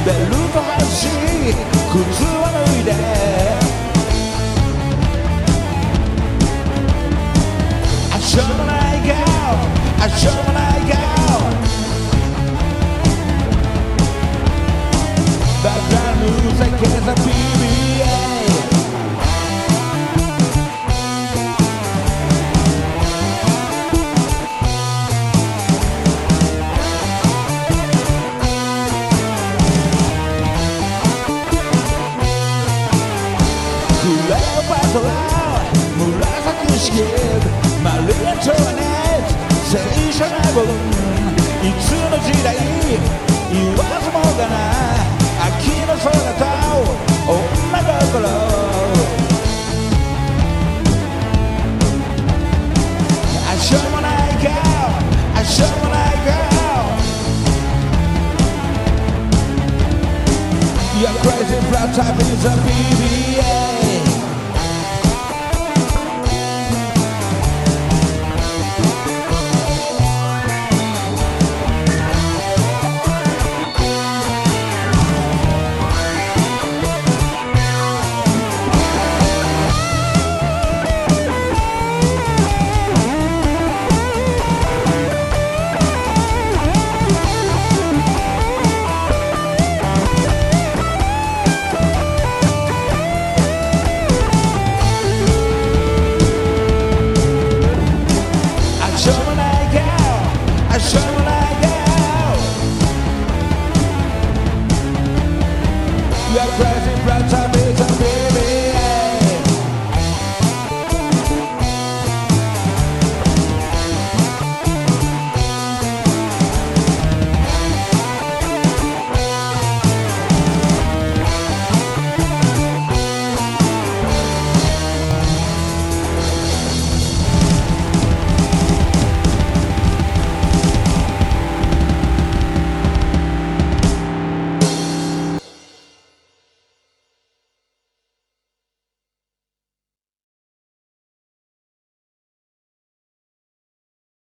ベルト外し靴は脱いでしょうもない顔しょうもない顔バカぬさけさ PBAクレオパトラ紫式マリア・トワネット聖書の分いつの時代言わずもがな秋の空と女心しょうもない顔しょうもない顔 You're crazy flat type is a PBA You're crazy.